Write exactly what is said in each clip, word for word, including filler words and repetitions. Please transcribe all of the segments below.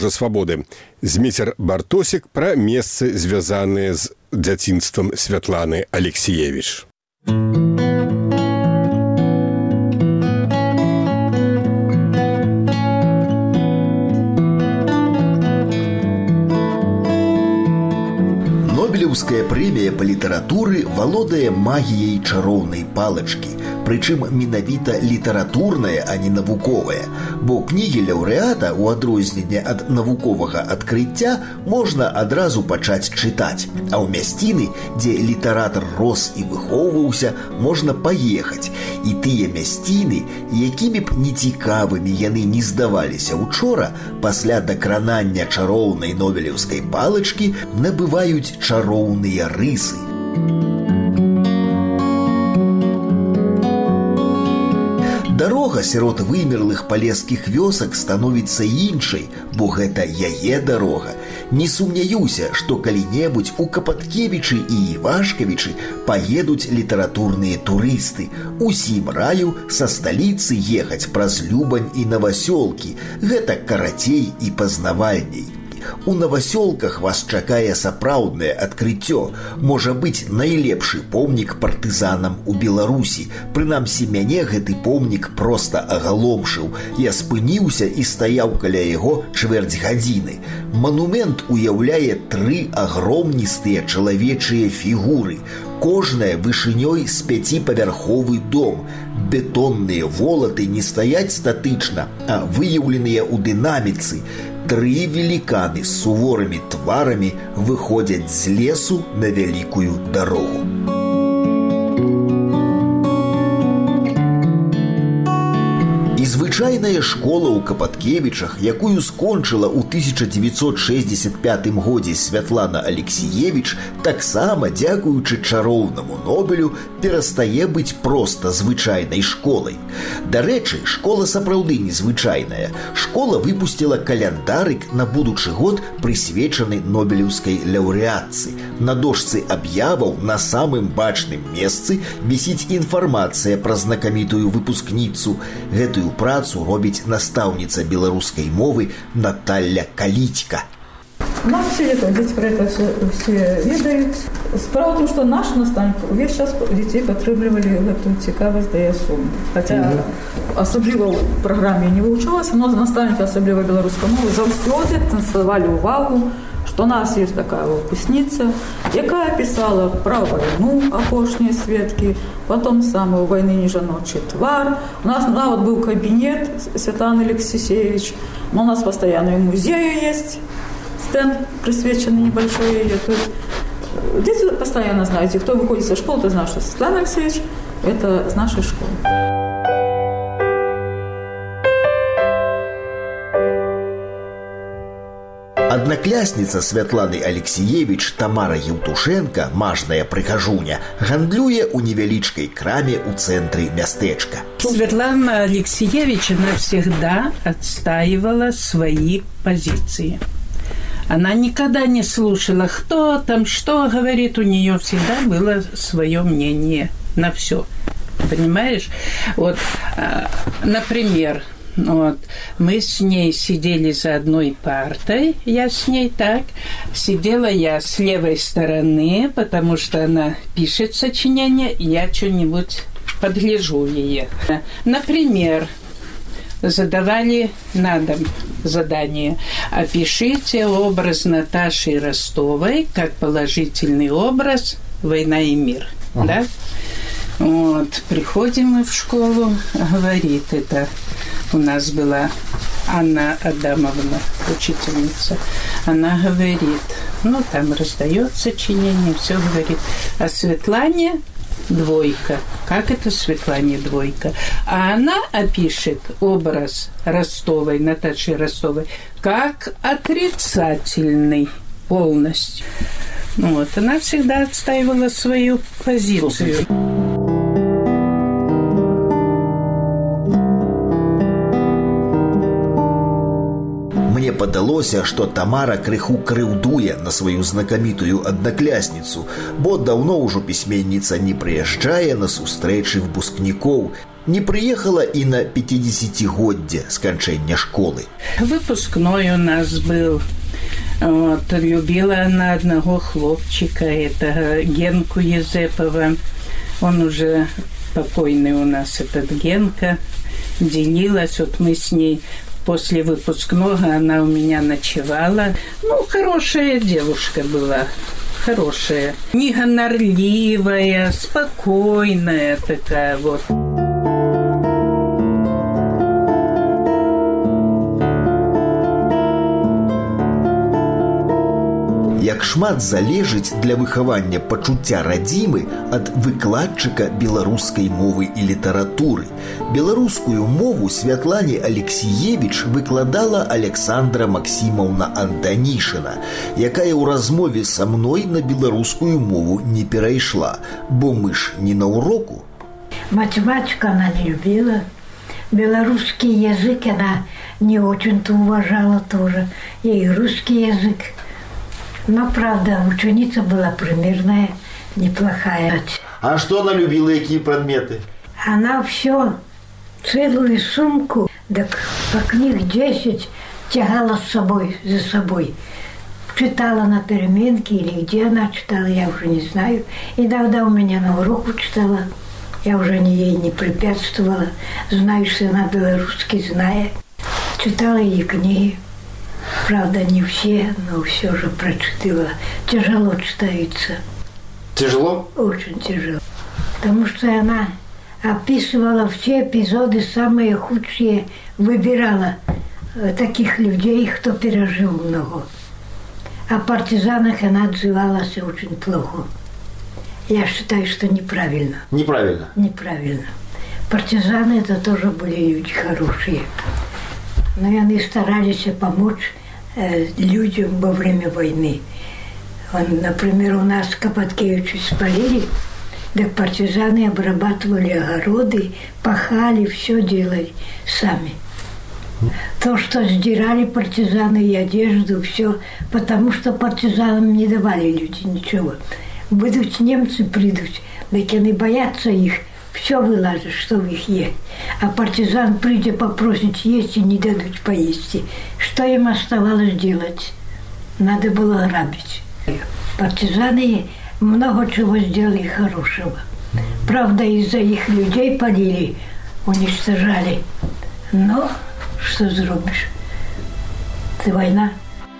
свабоды. Зміцер Бартосік пра месцы, звязаныя з дзяцінствам Святланы Алексіевіч. Нобелеўская прэмія па літаратуры валодае магіяй чароўнай палачкі, прычым менавіта літаратурная, а не навуковая, бо кнігі лаўрэата, у адрозненне ад навуковага адкрыцця, можна адразу пачаць чытаць, а ў мясціны, дзе літаратар рос і выхоўваўся, можна паехаць, і тыя мясціны, якімі б нецікавымі яны не здаваліся учора, пасля дакранання чароўнай нобелеўскай палачкі набываюць чароўныя рысы. Дарога сярод вымерлых палескіх вёсак становіцца іншай, бо гэта яе дарога. Не сумняюся, што калі-небудзь у Капаткевічы і Івашкавічы паедуць літаратурныя турысты. Усім раю са сталіцы ехаць праз Любань і Навасёлкі. Гэта карацей і пазнавальней. У Навасёлках вас чакае сапраўднае адкрыццё. Можа быць, найлепшы помнік партызанам у Беларусі. Прынамсі, мяне гэты помнік проста агаломшыў. Я спыніўся і стаяў каля яго чвэрць гадзіны. Манумент уяўляе тры агромністыя чалавечыя фігуры. Кожная вышынёй з пяціпавярховы дом. Бетонныя волаты не стаяць статычна, а выяўленыя ў дынаміцы. Тры веліканы з суворымі тварамі выходзяць з лесу на вялікую дарогу. І звычайная школа ў Капаткевічах, якую скончыла ў тысяча дзевяцьсот шэсцьдзесят пятым годзе Святлана Алексіевіч, таксама, дзякуючы чароўнаму Нобелю, перастае быць проста звычайнай школай. Дарэчы, школа сапраўды незвычайная. Школа выпусціла каляндарык на будучы год, прысвечаны нобелеўскай лаўрэатцы. На дошцы аб'яваў на самым бачным месцы вісіць інфармацыя пра знакамітую выпускніцу. Гэтую працу робіць настаўніца беларускай мовы Наталья Калітька. У нас все это, дети про это все, все ведают. Справа в том, что наш наставник увесь час детей падтрымлівалі гэтую цікавасць да ясуму. Хаця mm-hmm. асабліва ў праграме не вывучалася, но настаўнікі асабліва беларускай мовы заўсёды акцэнтавалі ўвагу, што у нас ёсць такая выпускніца, якая пісала пра вайну, апошнія сведкі, потом самую вайны не жаночы твар. У нас нават быў кабінет Святланы Алексіевіч, но у нас пастаянна і музею есть стенд, присвяченный небольшой ее. То есть дети постоянно знают, и кто выходит со школы, то знает, что Светлана Алексеевич – это из нашей школы. Аднаклясніца Святланы Алексіевіч Тамара Евтушенко, мажная прыхажуня, гандлюе ў невялічкай краме ў цэнтры мястэчка. Светлана Алексіевич навсегда отстаивала свои позиции. Она никогда не слушала, кто там, что говорит. У нее всегда было свое мнение на все. Понимаешь? Вот, например, вот, мы с ней сидели за одной партой, я с ней так. Сидела я с левой стороны, потому что она пишет сочинение, и я что-нибудь подгляжу ей. Например, задавали на дом задание. Опишите образ Наташи Ростовой как положительный образ «Война и мир». Ага. Да? Вот. Приходим мы в школу, говорит это. У нас была Анна Адамовна, учительница. Она говорит, ну, там раздает сочинение, все говорит. А Светлане двойка. Как это Светлане двойка? А она опишет образ Ростовой, Наташи Ростовой, как отрицательный полностью. Вот. Она всегда отстаивала свою позицию. Мне падалося, што Тамара крыху крыўдуе на сваю знакамітую аднаклясніцу, бо даўно ўжо пісьменніца не прыязджае на сустрэчы выпускнікоў. Не приехала и на пятидесятигоддзе скончания школы. Выпускной у нас был. Вот, любила она одного хлопчика, это Генку Езепова. Он уже покойный у нас, этот Генка. Делилась, вот мы с ней после выпускного, она у меня ночевала. Ну, хорошая девушка была, хорошая. Не гонорливая, спокойная такая вот. Як шмат залежыць для выхавання пачуцця радзімы ад выкладчыка беларускай мовы і літаратуры. Беларускую мову Святлане Алексіевіч выкладала Александра Максімаўна Антанішына, якая ў размове са мной на беларускую мову не перайшла, бо мы ж не на уроку. Математику она не любила, белорусский язык она не очень-то уважала тоже, и русский язык. Но, правда, ученица была примерная, неплохая. А что она любила, какие предметы? Она все, целую сумку, так по книг десять тягала с собой, за собой. Читала на переменке или где она читала, я уже не знаю. Иногда у меня на уроку читала, я уже не ей не препятствовала. Знаю, что она белорусский, зная. Читала ей книги. Правда, не все, но все же прочитала. Тяжело читается. Тяжело? Очень тяжело. Потому что она описывала все эпизоды, самые худшие, выбирала таких людей, кто пережил много. О партизанах она отзывалась очень плохо. Я считаю, что неправильно. Неправильно? Неправильно. Партизаны это тоже были люди хорошие. Но они старались помочь э, людям во время войны. Он, например, у нас в Капаткевиче спалили, так партизаны обрабатывали огороды, пахали, все делали сами. То, что сдирали партизаны и одежду, все, потому что партизанам не давали люди ничего. Будут немцы придут, так они боятся их, все вылазит, что в их есть. А партизан, придя попросить есть, и не дадут поесть. Что им оставалось делать? Надо было грабить. Партизаны много чего сделали хорошего. Правда, из-за их людей полили, уничтожали. Но что сделаешь? Это война.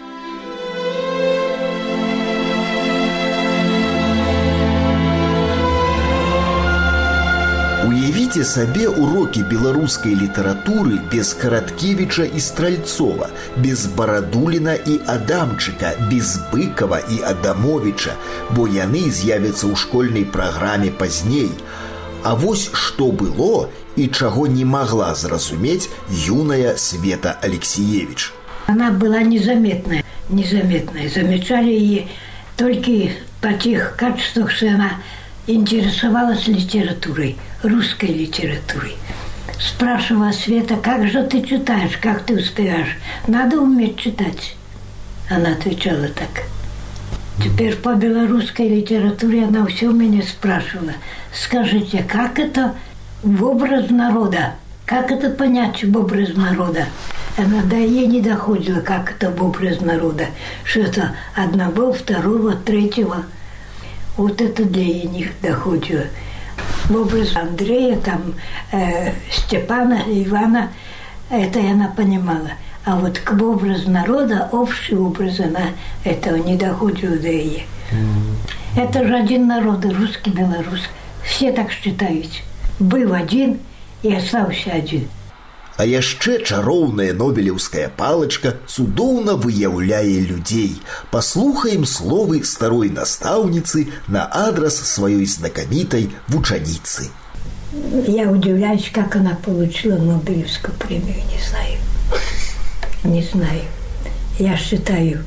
Уявіце сабе урокі беларускай літаратуры без Караткевіча і Стральцова, без Барадуліна і Адамчыка, без Быкова і Адамовіча, бо яны з'явяцца ў школьнай праграме пазней. А вось што было і чаго не магла зразумець юная Света Алексіевіч. Она была незаметная, незаметная. Замечали ее только по тех качествах, что она интересовалась литературой, русской литературой. Спрашивала Света, как же ты читаешь, как ты успеваешь? Надо уметь читать. Она отвечала так. Теперь по белорусской литературе она все меня спрашивала. Скажите, как это в образ народа? Как это понять в образ народа? Она до ей не доходила, как это в образ народа. Что это одного, второго, третьего. Вот это для ей не доходило. В образ Андрея, там, э, Степана, Ивана, это она понимала. А вот к образу народа, общий образ, она этого не доходила до ей. Mm-hmm. Это же один народ, русский, белорусский. Все так считают. Был один и остался один. А яшчэ чароўная нобелеўская палачка цудоўна выяўляе людзей. Паслухаем словы старой настаўніцы на адрес сваёй знакамітай вучаніцы. Я удивляюсь, как она получила Нобелевскую премию, не знаю. Не знаю. Я считаю,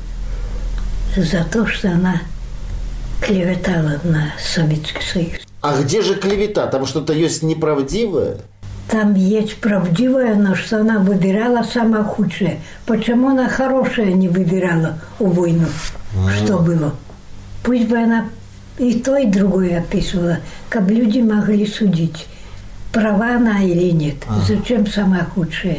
за то, что она клеветала на Советский Союз. А где же клевета? Там что-то есть неправдивое? Там есть правдивое, но что она выбирала самое худшее. Почему она хорошее не выбирала у войну? Mm. Что было? Пусть бы она и то, и другое описывала, как люди могли судить. права она или нет. А. Зачем самое худшее?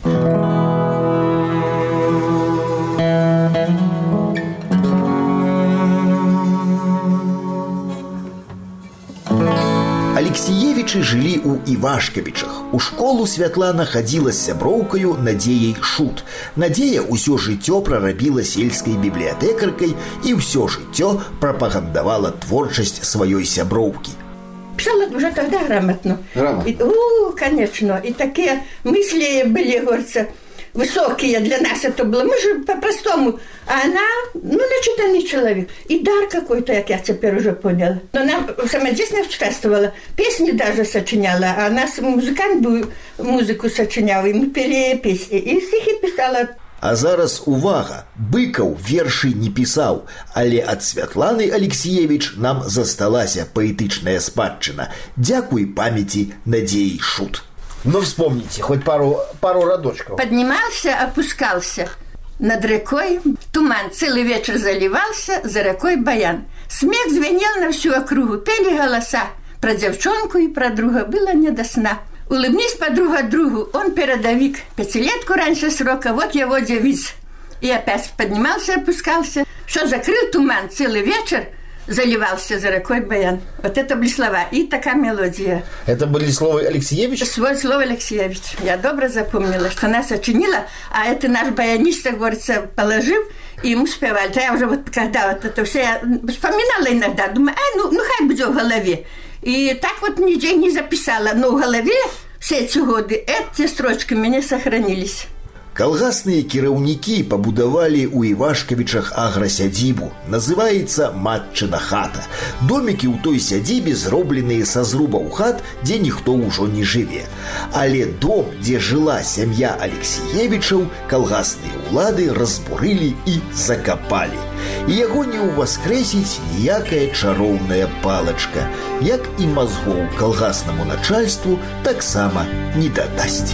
Алексіевічы жылі ў Івашкавічах. У школу Святлана хадзіла з сяброўкаю Надзеяй Шут. Надзея ўсё жыццё прарабіла сельскай бібліятэкаркай і ўсё жыццё прапагандавала творчасць сваёй сяброўкі. Писала уже тогда грамотно. Грамотно? И, у, конечно. И такие мысли были, говорится, высокие для нас это было. Мы же по-простому. А она, ну, начитанный человек. И дар какой-то, как я теперь уже поняла. Но она самодейственно участвовала. Песни даже сочиняла. А она музыкант был, музыку сочинял. И мы пели песни. И стихи писала. А зараз увага, Быкаў вершы не пісаў, але ад Святланы Алексіевіч нам засталася паэтычная спадчына. Дзякуй памяти Надзеі Шут. Ну, вспомните, хоть пару, пару радочков. Поднимался, опускался. Над рекой туман, целый вечер заливался, за рекой баян. Смех звенел на всю округу, пели голоса. Про девчонку и про друга было не до сна. Улыбнись, подруга, другу, он передовик. Пятилетку раньше срока, вот его девиз. И опять поднимался, опускался. Что закрыл туман, целый вечер заливался за рекой баян. Вот это были слова. И такая мелодия. Это были слова Алексієвича? Свой слово Алексієвич. Я добре запомнила, что она сочинила, а это наш баянист, как говорится, положил, и ему спевали. То я уже вот когда вот это все, я вспоминала иногда, думаю, ай, ну, ну хай будет в голове. И так вот нигде не записала, но в голове все эти годы эти строчки у меня сохранились. Калгасныя кіраўнікі пабудавалі ў Івашкавічах аграсядзібу. Называецца матчына хата. Домікі ў той сядзібе зробленыя са зрубаў хат, дзе ніхто ўжо не жыве. Але дом, дзе жыла сям'я Алексіевічаў, калгасныя ўлады разбурылі і закапалі. І яго не ўваскрэсіць ніякая чароўная палачка, як і мазгоў калгаснаму начальству таксама не дадасць.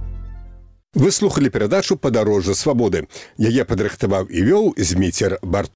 Вы слухали перадачу «Падарожжа свабоды». Яе падрыхтаваў і вёў Зміцер Бартосік.